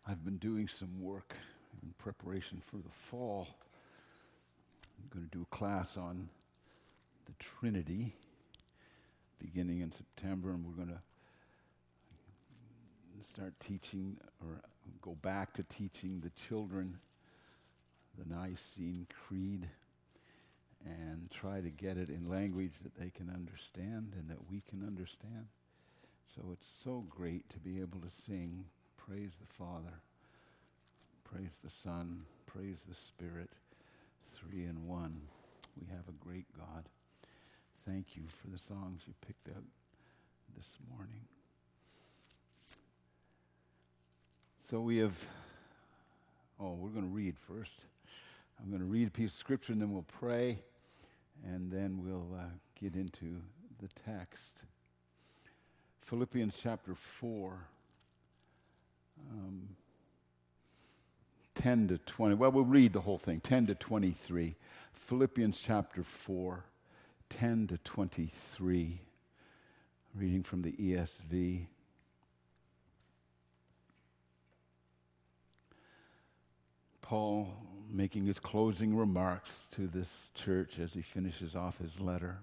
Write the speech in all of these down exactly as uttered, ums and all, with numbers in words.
I've been doing some work in preparation for the fall. I'm going to do a class on the Trinity beginning in September, and we're going to start teaching or go back to teaching the children the Nicene Creed and try to get it in language that they can understand and that we can understand. So it's so great to be able to sing, praise the Father, praise the Son, praise the Spirit, three in one. We have a great God. Thank you for the songs you picked out this morning. So we have, oh, we're going to read first. I'm going to read a piece of scripture and then we'll pray and then we'll uh, get into the text. Philippians chapter four, um, ten to twenty. Well, we'll read the whole thing, ten to twenty-three. Philippians chapter four, ten to twenty-three. Reading from the E S V. Paul making his closing remarks to this church as he finishes off his letter.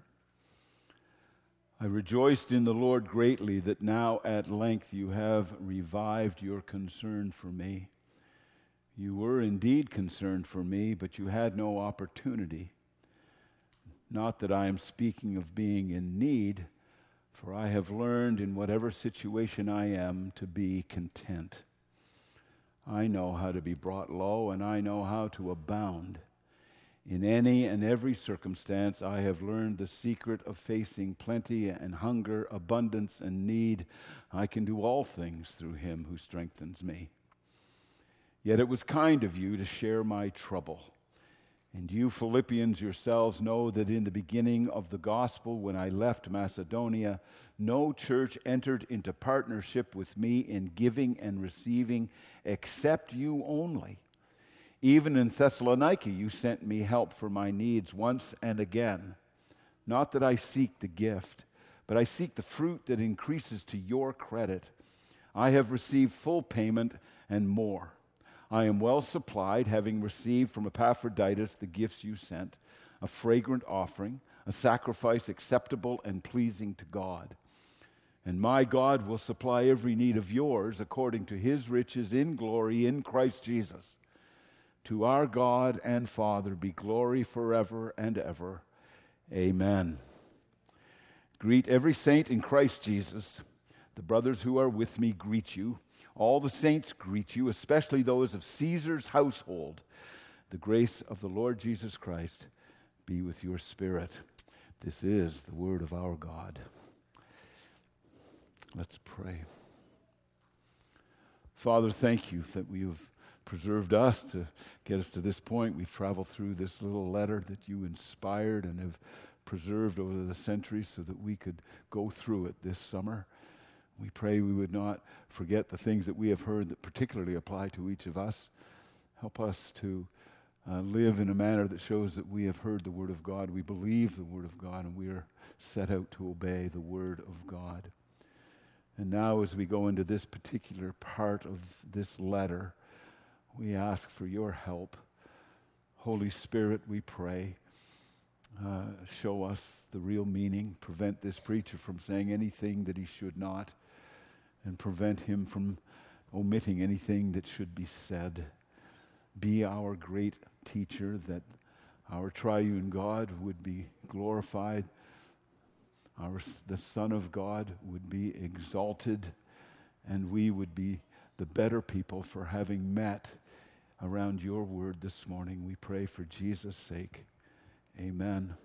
I rejoiced in the Lord greatly that now at length you have revived your concern for me. You were indeed concerned for me, but you had no opportunity. Not that I am speaking of being in need, for I have learned in whatever situation I am to be content. I know how to be brought low, and I know how to abound. In any and every circumstance, I have learned the secret of facing plenty and hunger, abundance and need. I can do all things through him who strengthens me. Yet it was kind of you to share my trouble. And you Philippians yourselves know that in the beginning of the gospel, when I left Macedonia, no church entered into partnership with me in giving and receiving except you only. Even in Thessalonica, you sent me help for my needs once and again. Not that I seek the gift, but I seek the fruit that increases to your credit. I have received full payment and more. I am well supplied, having received from Epaphroditus the gifts you sent, a fragrant offering, a sacrifice acceptable and pleasing to God. And my God will supply every need of yours according to his riches in glory in Christ Jesus. To our God and Father be glory forever and ever. Amen. Greet every saint in Christ Jesus. The brothers who are with me greet you. All the saints greet you, especially those of Caesar's household. The grace of the Lord Jesus Christ be with your spirit. This is the word of our God. Let's pray. Father, thank you that you've preserved us to get us to this point. We've traveled through this little letter that you inspired and have preserved over the centuries so that we could go through it this summer. We pray we would not forget the things that we have heard that particularly apply to each of us. Help us to uh, live in a manner that shows that we have heard the Word of God, we believe the Word of God, and we are set out to obey the Word of God. And now as we go into this particular part of this letter, we ask for your help. Holy Spirit, we pray, uh, show us the real meaning, prevent this preacher from saying anything that he should not, and prevent him from omitting anything that should be said. Be our great teacher, that our triune God would be glorified, our the Son of God would be exalted, and we would be the better people for having met around your word this morning. We pray for Jesus' sake. Amen.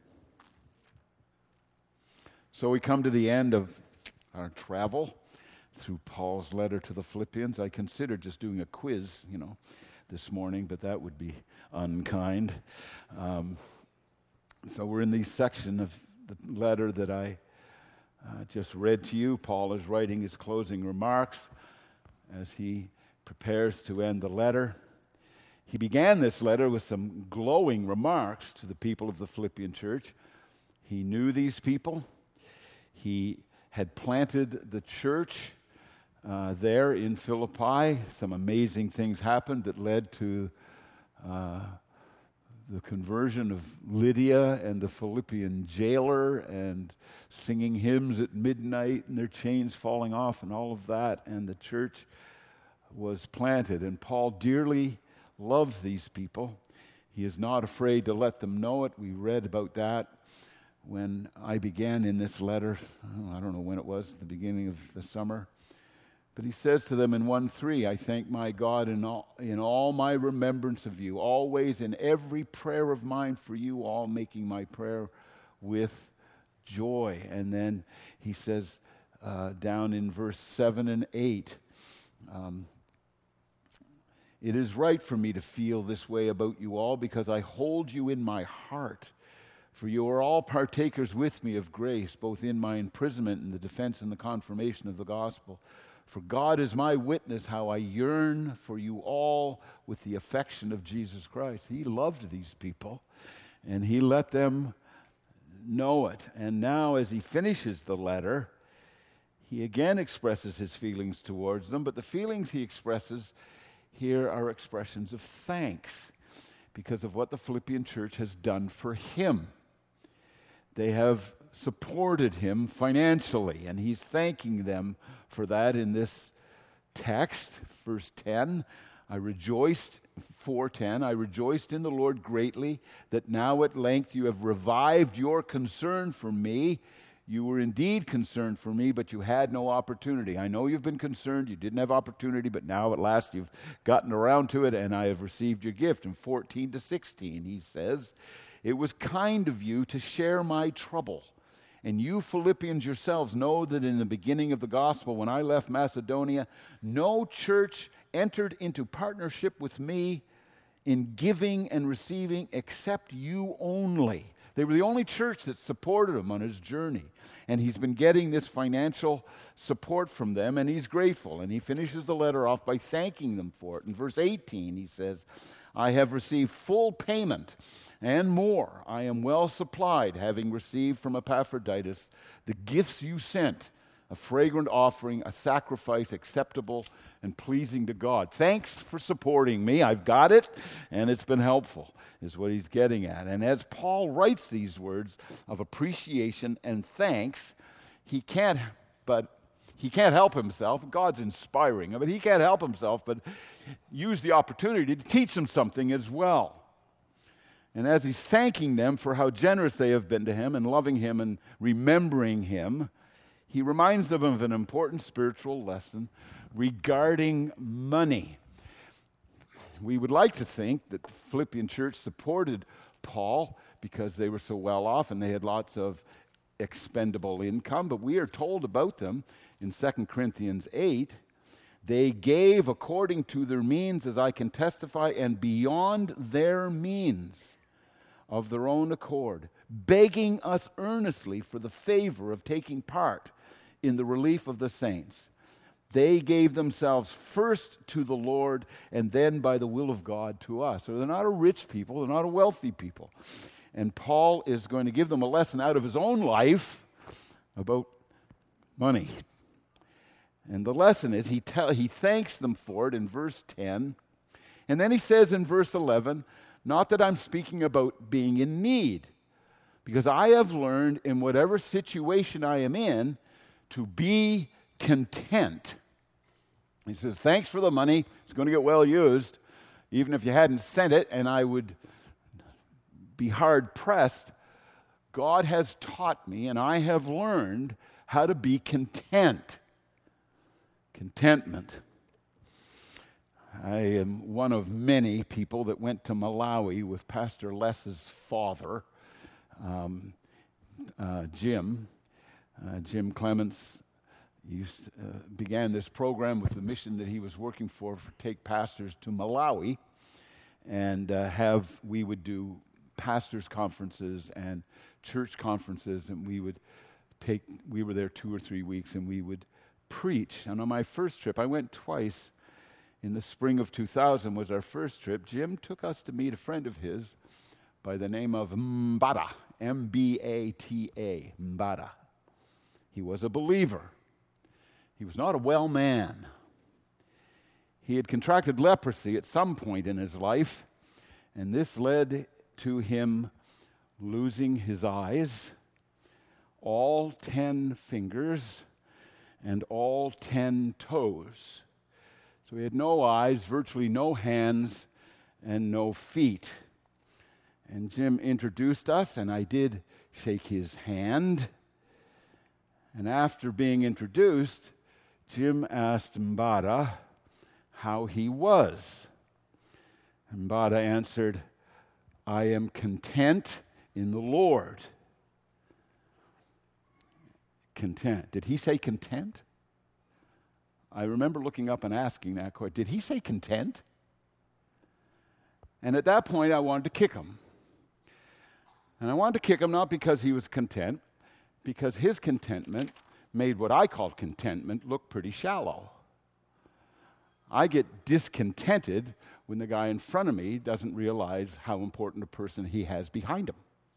So we come to the end of our travel through Paul's letter to the Philippians. I considered just doing a quiz, you know, this morning, but that would be unkind. Um, so we're in the section of the letter that I uh, just read to you. Paul is writing his closing remarks as he prepares to end the letter. He began this letter with some glowing remarks to the people of the Philippian church. He knew these people. He had planted the church uh, there in Philippi. Some amazing things happened that led to uh, the conversion of Lydia and the Philippian jailer, and singing hymns at midnight and their chains falling off and all of that. And the church was planted. And Paul dearly loves these people. He is not afraid to let them know it. We read about that when I began in this letter. I don't know when it was, the beginning of the summer. But he says to them in one three, I thank my God in all, in all my remembrance of you, always in every prayer of mine for you all, making my prayer with joy. And then he says uh, down in verse seven and eight, um, it is right for me to feel this way about you all, because I hold you in my heart. For you are all partakers with me of grace, both in my imprisonment and the defense and the confirmation of the gospel. For God is my witness how I yearn for you all with the affection of Jesus Christ. He loved these people, and he let them know it. And now as he finishes the letter, he again expresses his feelings towards them, but the feelings he expresses here are expressions of thanks because of what the Philippian church has done for him. They have supported him financially, and he's thanking them for that in this text, verse ten. I rejoiced, four ten, I rejoiced in the Lord greatly that now at length you have revived your concern for me. You were indeed concerned for me, but you had no opportunity. I know you've been concerned, you didn't have opportunity, but now at last you've gotten around to it, and I have received your gift. In fourteen to sixteen, he says, it was kind of you to share my trouble. And you Philippians yourselves know that in the beginning of the gospel, when I left Macedonia, no church entered into partnership with me in giving and receiving except you only. They were the only church that supported him on his journey. And he's been getting this financial support from them, and he's grateful. And he finishes the letter off by thanking them for it. In verse eighteen, he says, I have received full payment and more. I am well supplied, having received from Epaphroditus the gifts you sent, a fragrant offering, a sacrifice acceptable and pleasing to God. Thanks for supporting me. I've got it, and it's been helpful, is what he's getting at. And as Paul writes these words of appreciation and thanks, he can't but he can't help himself. God's inspiring him, but he can't help himself but use the opportunity to teach them something as well. And as he's thanking them for how generous they have been to him and loving him and remembering him, he reminds them of an important spiritual lesson regarding money. We would like to think that the Philippian church supported Paul because they were so well off and they had lots of expendable income, but we are told about them in Second Corinthians eight. They gave according to their means, as I can testify, and beyond their means, of their own accord, begging us earnestly for the favor of taking part in the relief of the saints. They gave themselves first to the Lord and then by the will of God to us. So they're not a rich people, they're not a wealthy people. And Paul is going to give them a lesson out of his own life about money. And the lesson is he tell, he thanks them for it in verse ten. And then he says in verse eleven, not that I'm speaking about being in need, because I have learned in whatever situation I am in to be content. He says, thanks for the money. It's going to get well used, even if you hadn't sent it, and I would be hard pressed. God has taught me, and I have learned how to be content. Contentment. I am one of many people that went to Malawi with Pastor Les's father, um, uh, Jim. Uh, Jim Clements used to, uh, began this program with the mission that he was working for, for take pastors to Malawi, and uh, have we would do pastors' conferences and church conferences, and we would take. We were there two or three weeks, and we would preach. And on my first trip, I went twice. In the spring of two thousand was our first trip. Jim took us to meet a friend of his by the name of Mbata, M B A T A, Mbata. He was a believer. He was not a well man. He had contracted leprosy at some point in his life, and this led to him losing his eyes, all ten fingers, and all ten toes. So he had no eyes, virtually no hands, and no feet. And Jim introduced us, and I did shake his hand. And after being introduced, Jim asked Mbada how he was. Mbada answered, "I am content in the Lord." Content. Did he say content? I remember looking up and asking that question. Did he say content? And at that point, I wanted to kick him. And I wanted to kick him not because he was content, because his contentment made what I called contentment look pretty shallow. I get discontented when the guy in front of me doesn't realize how important a person he has behind him.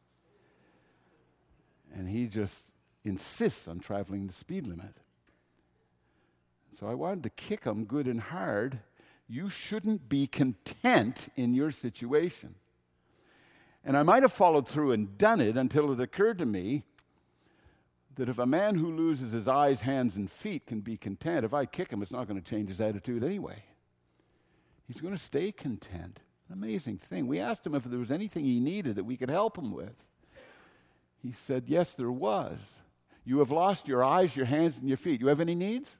And he just insists on traveling the speed limit. So I wanted to kick him good and hard. You shouldn't be content in your situation. And I might have followed through and done it until it occurred to me that if a man who loses his eyes, hands, and feet can be content, if I kick him, it's not going to change his attitude anyway. He's going to stay content. Amazing thing. We asked him if there was anything he needed that we could help him with. He said, yes, there was. You have lost your eyes, your hands, and your feet. You have any needs?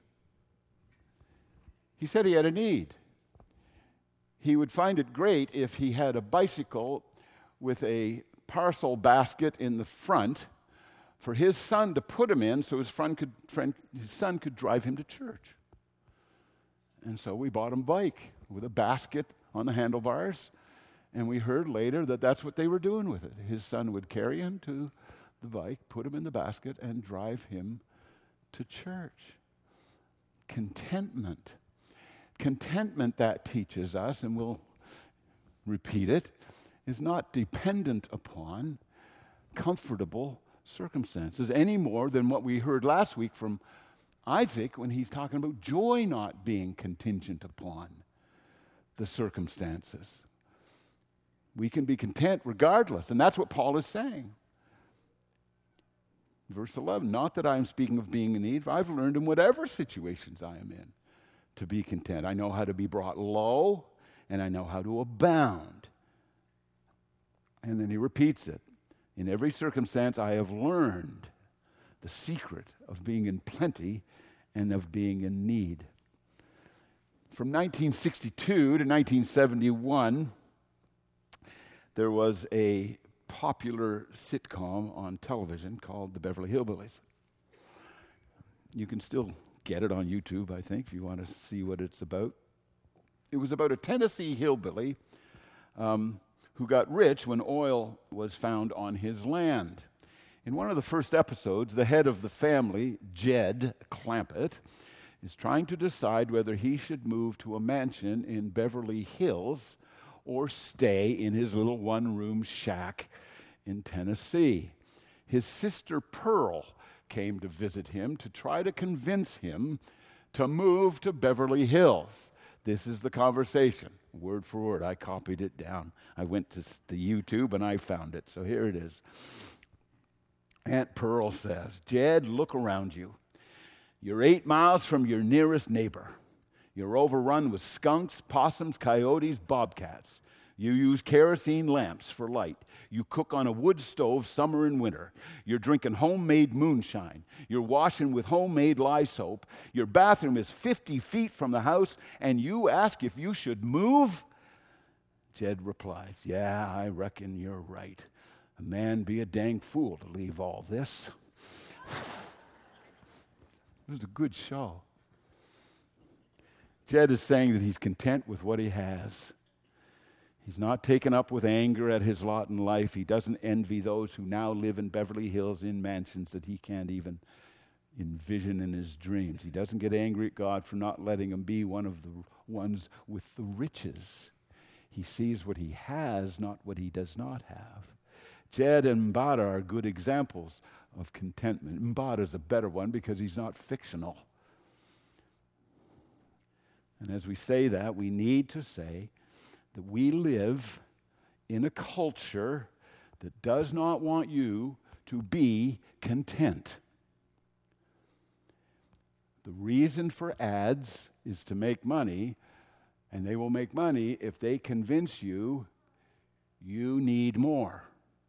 He said he had a need. He would find it great if he had a bicycle with a parcel basket in the front for his son to put him in so his, friend could, friend, his son could drive him to church. And so we bought him a bike with a basket on the handlebars, and we heard later that that's what they were doing with it. His son would carry him to the bike, put him in the basket, and drive him to church. Contentment. Contentment, that teaches us, and we'll repeat it, is not dependent upon comfortable circumstances any more than what we heard last week from Isaac when he's talking about joy not being contingent upon the circumstances. We can be content regardless, and that's what Paul is saying. Verse eleven, not that I am speaking of being in need, for I've learned in whatever situations I am in to be content. I know how to be brought low, and I know how to abound. And then he repeats it. In every circumstance, I have learned the secret of being in plenty and of being in need. From nineteen sixty-two to nineteen seventy-one, there was a popular sitcom on television called The Beverly Hillbillies. You can still get it on YouTube, I think, if you want to see what it's about. It was about a Tennessee hillbilly um, who got rich when oil was found on his land. In one of the first episodes, the head of the family, Jed Clampett, is trying to decide whether he should move to a mansion in Beverly Hills or stay in his little one-room shack in Tennessee. His sister Pearl came to visit him to try to convince him to move to Beverly Hills. This is the conversation, word for word. I copied it down. I went to, to YouTube and I found it, so here it is. Aunt Pearl says, Jed, look around you. You're eight miles from your nearest neighbor. You're overrun with skunks, possums, coyotes, bobcats. You use kerosene lamps for light. You cook on a wood stove summer and winter. You're drinking homemade moonshine. You're washing with homemade lye soap. Your bathroom is fifty feet from the house, and you ask if you should move? Jed replies, yeah, I reckon you're right. A man be a dang fool to leave all this. It was a good show. Jed is saying that he's content with what he has. He's not taken up with anger at his lot in life. He doesn't envy those who now live in Beverly Hills in mansions that he can't even envision in his dreams. He doesn't get angry at God for not letting him be one of the ones with the riches. He sees what he has, not what he does not have. Jed and Mbada are good examples of contentment. Mbada is a better one because he's not fictional. And as we say that, we need to say that we live in a culture that does not want you to be content. The reason for ads is to make money, and they will make money if they convince you you need more.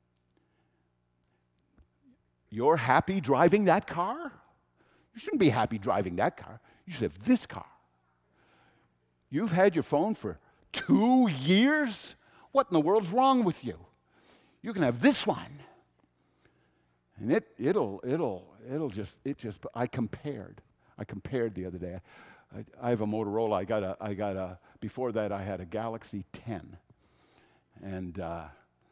You're happy driving that car? You shouldn't be happy driving that car. You should have this car. You've had your phone for two years? What in the world's wrong with you? You can have this one. And it, it'll, it'll, it'll just, it just, I compared. I compared the other day. I, I have a Motorola. I got a, I got a, before that I had a Galaxy ten. And uh,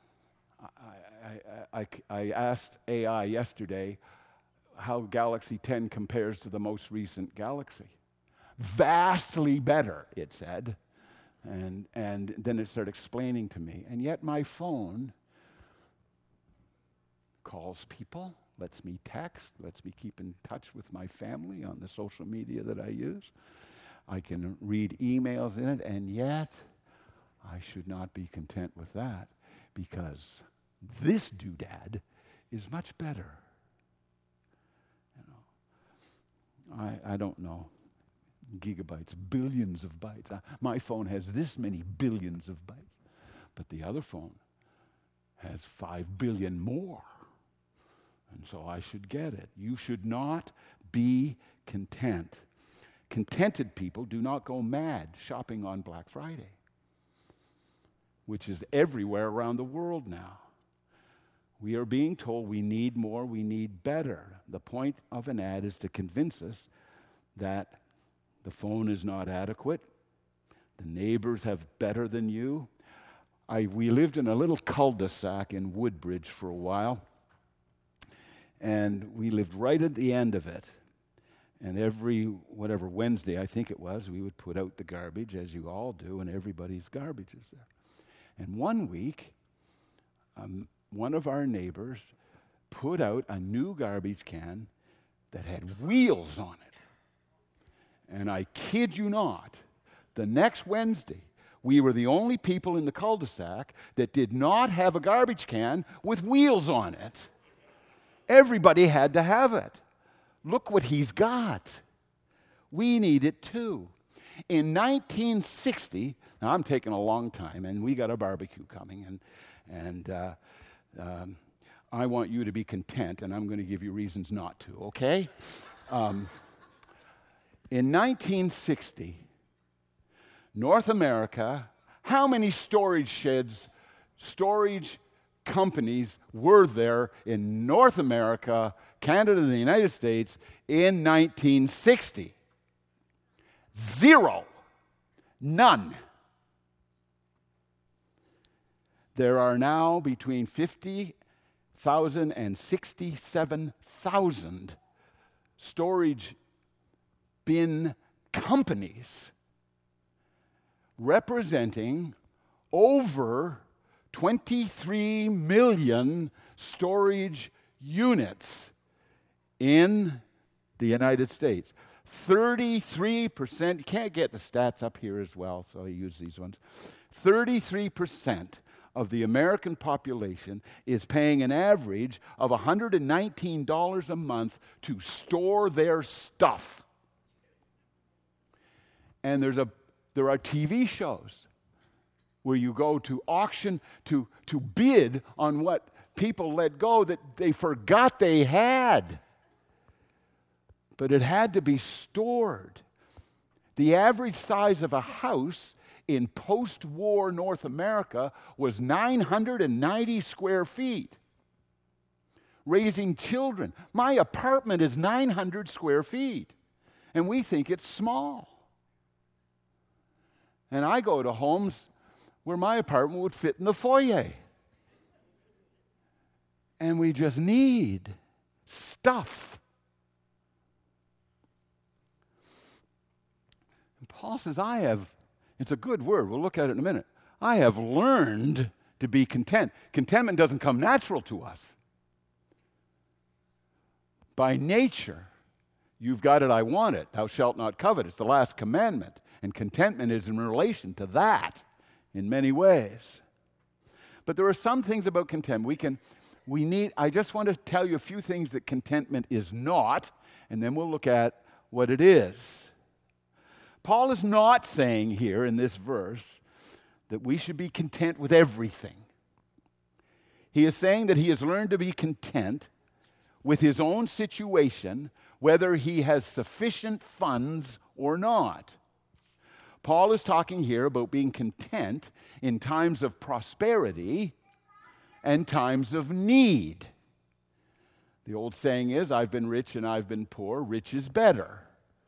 I, I, I, I asked A I yesterday how Galaxy ten compares to the most recent Galaxy. Vastly better, it said. And, and then it started explaining to me. And yet my phone calls people, lets me text, lets me keep in touch with my family on the social media that I use. I can read emails in it, and yet I should not be content with that because this doodad is much better. You know, I, I don't know. Gigabytes, billions of bytes. Uh, my phone has this many billions of bytes, but the other phone has five billion more. And so I should get it. You should not be content. Contented people do not go mad shopping on Black Friday, which is everywhere around the world now. We are being told we need more, we need better. The point of an ad is to convince us that the phone is not adequate, the neighbors have better than you. I, we lived in a little cul-de-sac in Woodbridge for a while, and we lived right at the end of it. And every, whatever, Wednesday, I think it was, we would put out the garbage, as you all do, and everybody's garbage is there. And one week, um, one of our neighbors put out a new garbage can that had wheels on it. And I kid you not, the next Wednesday, we were the only people in the cul-de-sac that did not have a garbage can with wheels on it. Everybody had to have it. Look what he's got. We need it too. In nineteen sixty, now I'm taking a long time, and we got a barbecue coming, and and uh, um, I want you to be content, and I'm going to give you reasons not to, okay? Um, in nineteen sixty, North America, how many storage sheds, storage companies were there in North America, Canada, and the United States in nineteen sixty? Zero. None. There are now between fifty thousand and sixty-seven thousand storage bin companies representing over twenty-three million storage units in the United States. thirty-three percent, you can't get the stats up here as well, so I use these ones. thirty-three percent of the American population is paying an average of one hundred nineteen dollars a month to store their stuff. And there's a there are T V shows where you go to auction to, to bid on what people let go that they forgot they had. But it had to be stored. The average size of a house in post-war North America was nine hundred ninety square feet. Raising children. My apartment is nine hundred square feet, and we think it's small. And I go to homes where my apartment would fit in the foyer. And we just need stuff. And Paul says, I have, it's a good word, we'll look at it in a minute. I have learned to be content. Contentment doesn't come natural to us. By nature, you've got it, I want it. Thou shalt not covet. It's the last commandment. And contentment is in relation to that in many ways. But there are some things about contentment. We can, we need, I just want to tell you a few things that contentment is not, and then we'll look at what it is. Paul is not saying here in this verse that we should be content with everything. He is saying that he has learned to be content with his own situation, whether he has sufficient funds or not. Paul is talking here about being content in times of prosperity and times of need. The old saying is, I've been rich and I've been poor. Rich is better.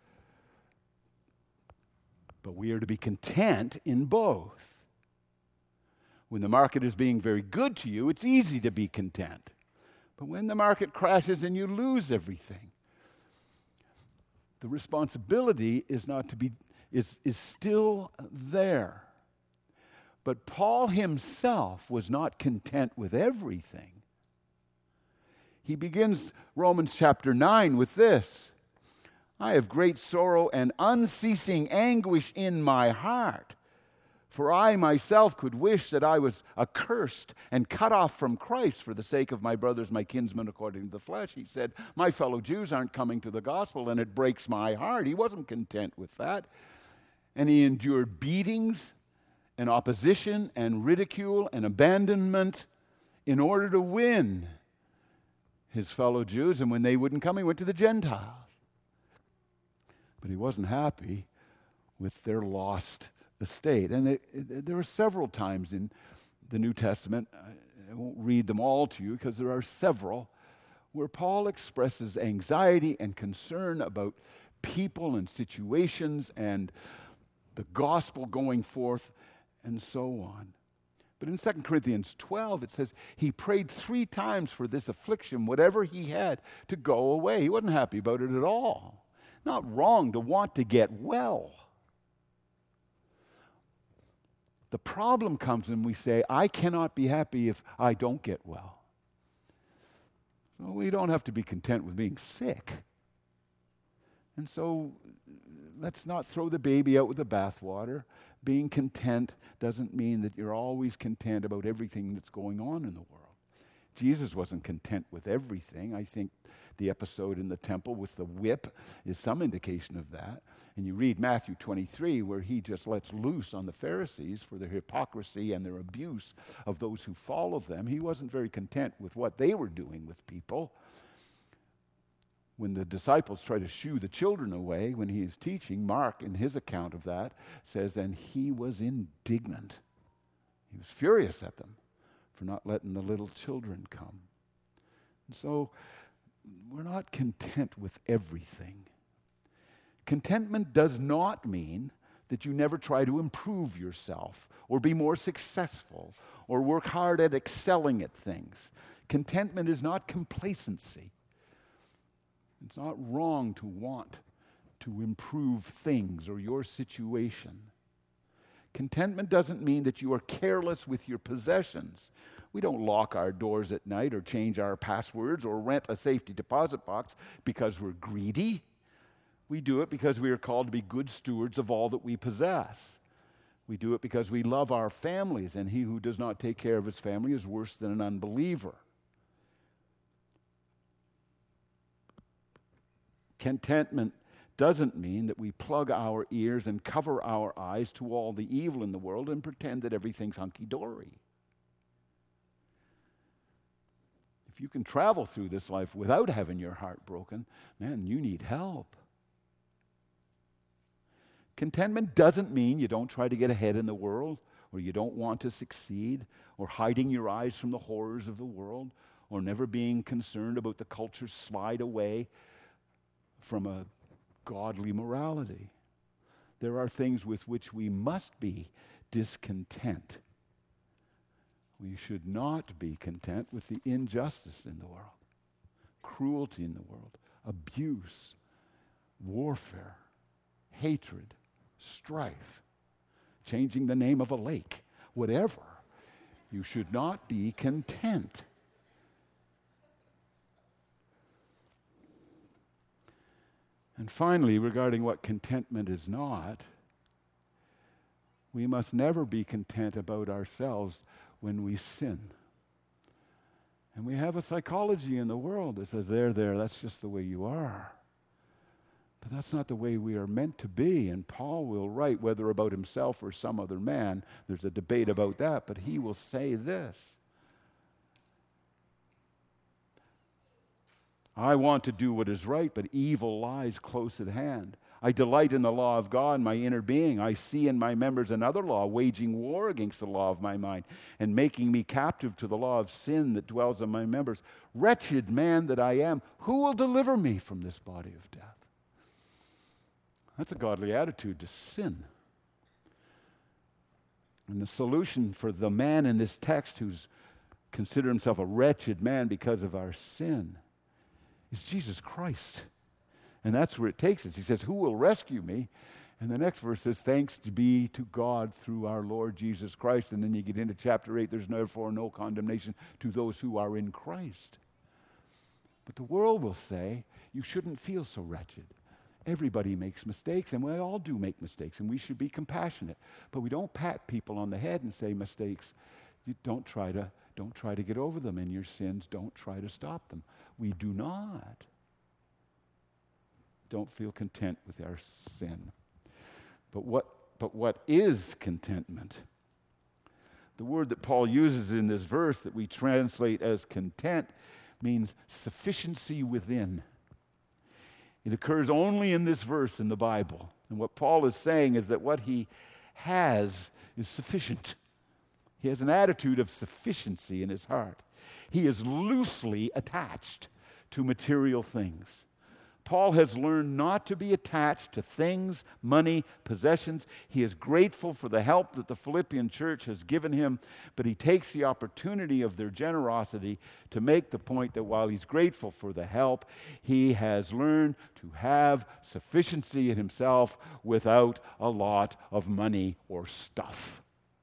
But we are to be content in both. When the market is being very good to you, it's easy to be content. But when the market crashes and you lose everything, the responsibility is not to be is, is still there. But Paul himself was not content with everything. He begins Romans chapter nine with this: I have great sorrow and unceasing anguish in my heart. For I myself could wish that I was accursed and cut off from Christ for the sake of my brothers, my kinsmen according to the flesh. He said, my fellow Jews aren't coming to the gospel, and it breaks my heart. He wasn't content with that. And he endured beatings and opposition and ridicule and abandonment in order to win his fellow Jews. And when they wouldn't come, he went to the Gentiles. But he wasn't happy with their lost estate. And it, it, there are several times in the New Testament, I won't read them all to you because there are several, where Paul expresses anxiety and concern about people and situations and the gospel going forth and so on. But in Second Corinthians twelve, it says he prayed three times for this affliction, whatever he had, to go away. He wasn't happy about it at all. Not wrong to want to get well. The problem comes when we say, I cannot be happy if I don't get well. So we don't have to be content with being sick. And so let's not throw the baby out with the bathwater. Being content doesn't mean that you're always content about everything that's going on in the world. Jesus wasn't content with everything. I think the episode in the temple with the whip is some indication of that. And you read Matthew twenty-three, where he just lets loose on the Pharisees for their hypocrisy and their abuse of those who follow them. He wasn't very content with what they were doing with people. When the disciples try to shoo the children away when he is teaching, Mark, in his account of that, says, and he was indignant. He was furious at them for not letting the little children come. And so we're not content with everything. Contentment does not mean that you never try to improve yourself or be more successful or work hard at excelling at things. Contentment is not complacency. It's not wrong to want to improve things or your situation. Contentment doesn't mean that you are careless with your possessions. We don't lock our doors at night or change our passwords or rent a safety deposit box because we're greedy. We do it because we are called to be good stewards of all that we possess. We do it because we love our families, and he who does not take care of his family is worse than an unbeliever. Contentment doesn't mean that we plug our ears and cover our eyes to all the evil in the world and pretend that everything's hunky-dory. If you can travel through this life without having your heart broken, man, you need help. Contentment doesn't mean you don't try to get ahead in the world, or you don't want to succeed, or hiding your eyes from the horrors of the world, or never being concerned about the culture's slide away from a godly morality. There are things with which we must be discontent. We should not be content with the injustice in the world, cruelty in the world, abuse, warfare, hatred, strife, changing the name of a lake, whatever. You should not be content. And finally, regarding what contentment is not, we must never be content about ourselves when we sin. And we have a psychology in the world that says, there, there, that's just the way you are. But that's not the way we are meant to be. And Paul will write, whether about himself or some other man, there's a debate about that, but he will say this. I want to do what is right, but evil lies close at hand. I delight in the law of God in my inner being. I see in my members another law, waging war against the law of my mind and making me captive to the law of sin that dwells in my members. Wretched man that I am, who will deliver me from this body of death? That's a godly attitude to sin. And the solution for the man in this text who's considered himself a wretched man because of our sin is Jesus Christ. And that's where it takes us. He says, who will rescue me? And the next verse says, thanks be to God through our Lord Jesus Christ. And then you get into chapter eight, there's therefore no condemnation to those who are in Christ. But the world will say, you shouldn't feel so wretched. Everybody makes mistakes, and we all do make mistakes, and we should be compassionate. But we don't pat people on the head and say, mistakes, you don't try to, don't try to get over them, and your sins, don't try to stop them. We do not. Don't feel content with our sin. But what, but what is contentment? The word that Paul uses in this verse that we translate as content means sufficiency within. It occurs only in this verse in the Bible. And what Paul is saying is that what he has is sufficient. He has an attitude of sufficiency in his heart. He is loosely attached to material things. Paul has learned not to be attached to things, money, possessions. He is grateful for the help that the Philippian church has given him, but he takes the opportunity of their generosity to make the point that while he's grateful for the help, he has learned to have sufficiency in himself without a lot of money or stuff.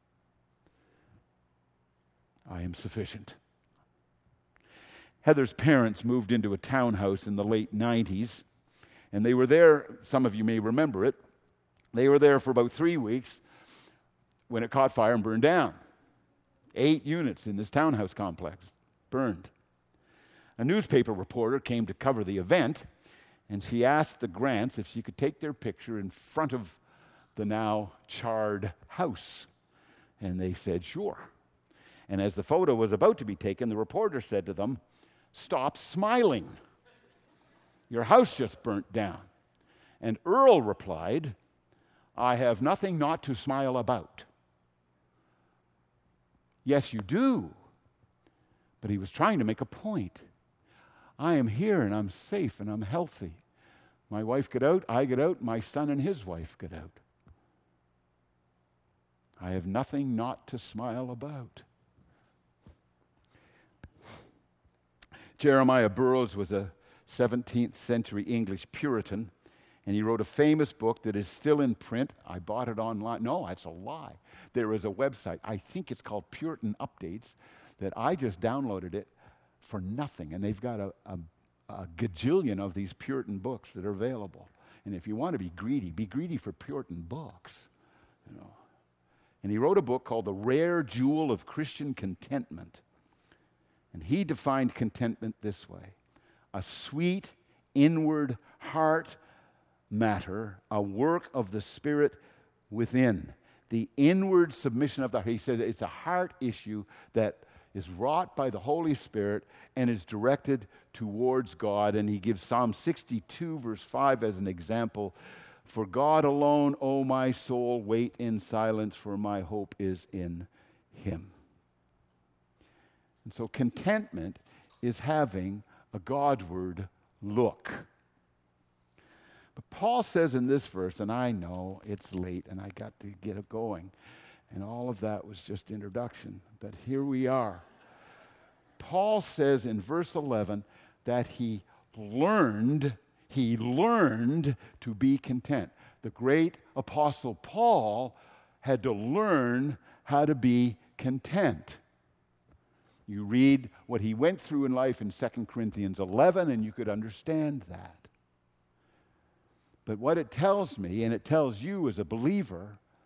I am sufficient. Heather's parents moved into a townhouse in the late nineties, and they were there, some of you may remember it, they were there for about three weeks when it caught fire and burned down. Eight units in this townhouse complex burned. A newspaper reporter came to cover the event, and she asked the Grants if she could take their picture in front of the now charred house. And they said, sure. And as the photo was about to be taken, the reporter said to them, stop smiling. Your house just burnt down. And Earl replied, I have nothing not to smile about. Yes, you do. But he was trying to make a point. I am here and I'm safe and I'm healthy. My wife got out, I got out, my son and his wife got out. I have nothing not to smile about. Jeremiah Burroughs was a seventeenth century English Puritan, and he wrote a famous book that is still in print. I bought it online. No, that's a lie. There is a website. I think it's called Puritan Updates that I just downloaded it for nothing, and they've got a, a, a gajillion of these Puritan books that are available. And if you want to be greedy, be greedy for Puritan books, you know. And he wrote a book called The Rare Jewel of Christian Contentment. And he defined contentment this way: a sweet, inward heart matter, a work of the Spirit within. The inward submission of the heart. He said it's a heart issue that is wrought by the Holy Spirit and is directed towards God. And he gives Psalm sixty-two, verse five as an example. For God alone, O my soul, wait in silence, for my hope is in him. And so contentment is having a Godward look. But Paul says in this verse, and I know it's late and I got to get it going, and all of that was just introduction, but here we are. Paul says in verse eleven that he learned, he learned to be content. The great apostle Paul had to learn how to be content. You read what he went through in life in Second Corinthians eleven, and you could understand that. But what it tells me, and it tells you as a believer,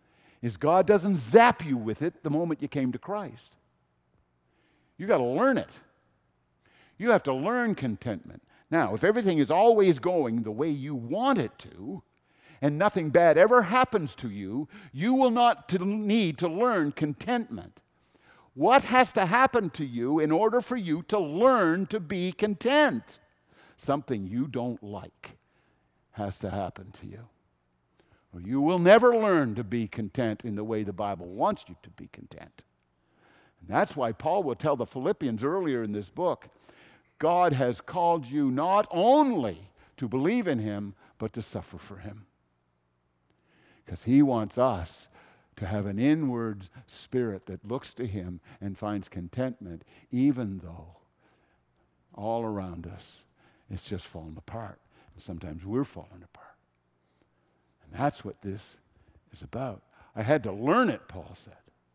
is God doesn't zap you with it the moment you came to Christ. You got to learn it. You have to learn contentment. Now, if everything is always going the way you want it to, and nothing bad ever happens to you, you will not to need to learn contentment. What has to happen to you in order for you to learn to be content? Something you don't like has to happen to you. Or you will never learn to be content in the way the Bible wants you to be content. And that's why Paul will tell the Philippians earlier in this book, God has called you not only to believe in him, but to suffer for him. Because he wants us to have an inward spirit that looks to him and finds contentment, even though all around us it's just falling apart. And sometimes we're falling apart. And that's what this is about. I had to learn it, Paul said.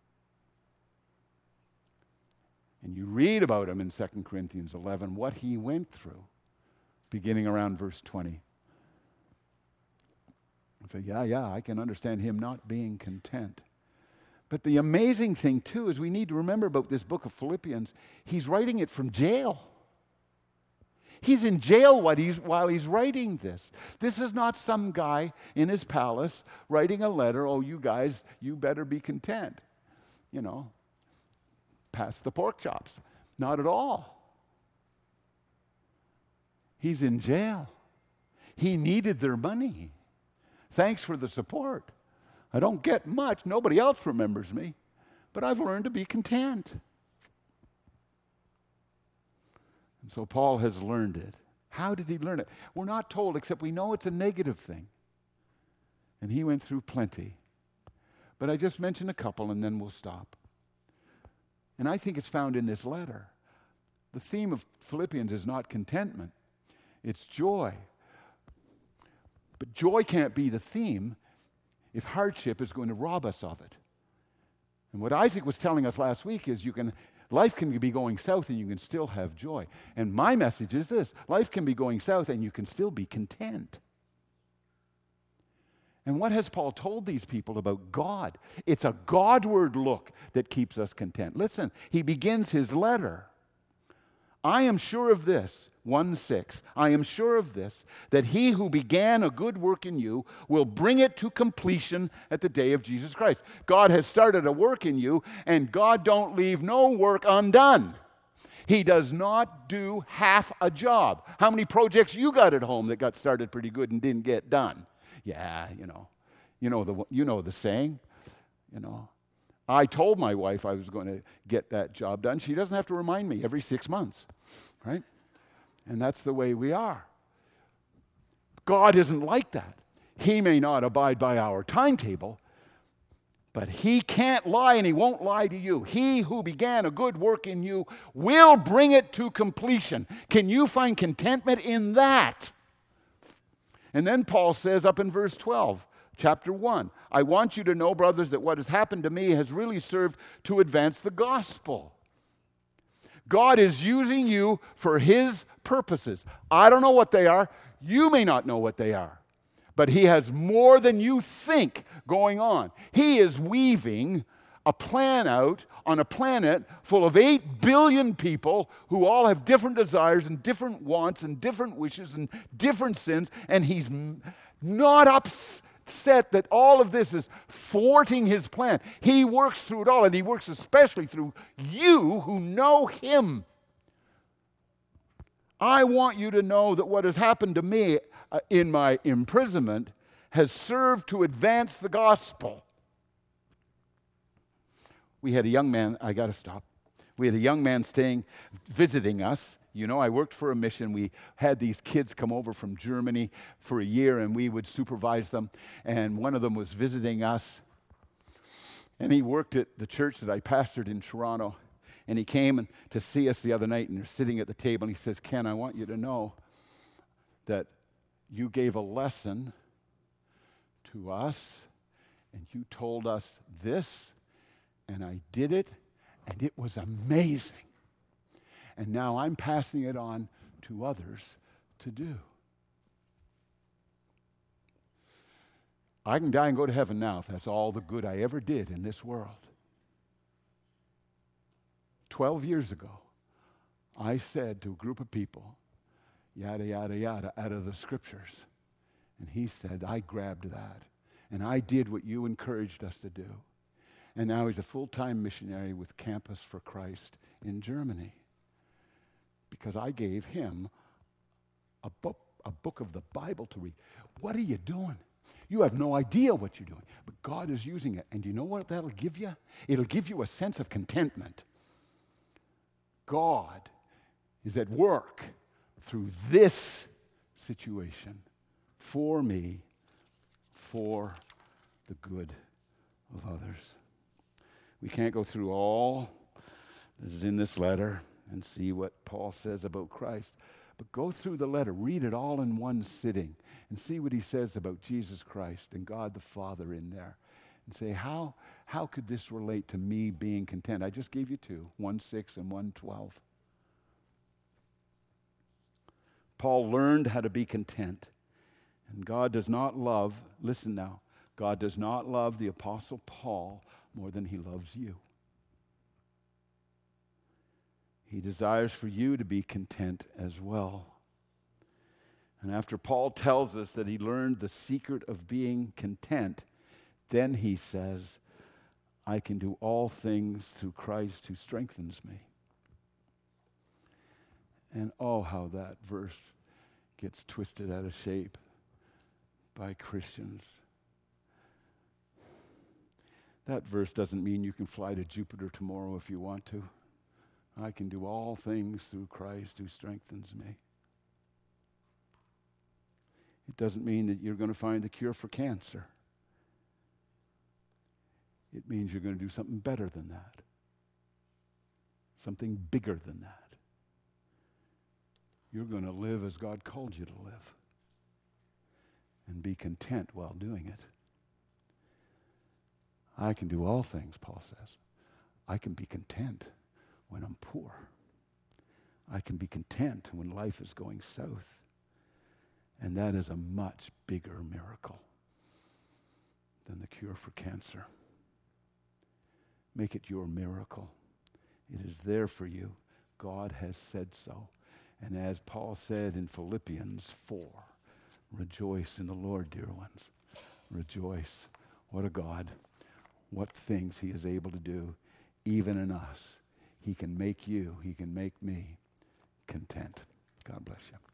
And you read about him in Second Corinthians eleven, what he went through, beginning around verse twenty. And say, yeah, yeah, I can understand him not being content. But the amazing thing, too, is we need to remember about this book of Philippians, he's writing it from jail. He's in jail while he's, while he's writing this. This is not some guy in his palace writing a letter, oh, you guys, you better be content. You know, pass the pork chops. Not at all. He's in jail. He needed their money. Thanks for the support. I don't get much. Nobody else remembers me. But I've learned to be content. And so Paul has learned it. How did he learn it? We're not told, except we know it's a negative thing. And he went through plenty. But I just mentioned a couple and then we'll stop. And I think it's found in this letter. The theme of Philippians is not contentment. It's joy. But joy can't be the theme if hardship is going to rob us of it. And what Isaac was telling us last week is you can life can be going south and you can still have joy. And my message is this, life can be going south and you can still be content. And what has Paul told these people about God? It's a Godward look that keeps us content. Listen, he begins his letter. I am sure of this, one six, I am sure of this, that he who began a good work in you will bring it to completion at the day of Jesus Christ. God has started a work in you, and God don't leave no work undone. He does not do half a job. How many projects you got at home that got started pretty good and didn't get done? Yeah, you know, you know the you know the saying, you know. I told my wife I was going to get that job done. She doesn't have to remind me every six months, right? And that's the way we are. God isn't like that. He may not abide by our timetable, but he can't lie and he won't lie to you. He who began a good work in you will bring it to completion. Can you find contentment in that? And then Paul says up in verse twelve, chapter one, I want you to know, brothers, that what has happened to me has really served to advance the gospel. God is using you for his purposes. I don't know what they are. You may not know what they are. But he has more than you think going on. He is weaving a plan out on a planet full of eight billion people who all have different desires and different wants and different wishes and different sins, and he's not upset that all of this is thwarting his plan. He works through it all, and he works especially through you who know him. I want you to know that what has happened to me uh, in my imprisonment has served to advance the gospel. We had a young man, I got to stop. We had a young man staying, visiting us. You know, I worked for a mission. We had these kids come over from Germany for a year, and we would supervise them. And one of them was visiting us. And he worked at the church that I pastored in Toronto. And he came and, to see us the other night, and they're sitting at the table, and he says, Ken, I want you to know that you gave a lesson to us, and you told us this, and I did it, and it was amazing. And now I'm passing it on to others to do. I can die and go to heaven now if that's all the good I ever did in this world. Twelve years ago, I said to a group of people, yada, yada, yada, out of the scriptures. And he said, I grabbed that. And I did what you encouraged us to do. And now he's a full-time missionary with Campus for Christ in Germany. Because I gave him a book, a book of the Bible to read. What are you doing? You have no idea what you're doing. But God is using it. And you know what that'll give you? It'll give you a sense of contentment. God is at work through this situation for me, for the good of others. We can't go through all that is in this letter and see what Paul says about Christ, but go through the letter, read it all in one sitting, and see what he says about Jesus Christ and God the Father in there, and say, how, how could this relate to me being content? I just gave you two, one six and one twelve. Paul learned how to be content. And God does not love, listen now, God does not love the Apostle Paul more than he loves you. He desires for you to be content as well. And after Paul tells us that he learned the secret of being content, then he says, I can do all things through Christ who strengthens me. And oh, how that verse gets twisted out of shape by Christians. That verse doesn't mean you can fly to Jupiter tomorrow if you want to. I can do all things through Christ who strengthens me. It doesn't mean that you're going to find the cure for cancer. It means you're going to do something better than that. Something bigger than that. You're going to live as God called you to live. And be content while doing it. I can do all things, Paul says. I can be content when I'm poor. I can be content when life is going south. And that is a much bigger miracle than the cure for cancer. Make it your miracle. It is there for you. God has said so. And as Paul said in Philippians four, rejoice in the Lord, dear ones. Rejoice. What a God. What things he is able to do, even in us. He can make you, he can make me content. God bless you.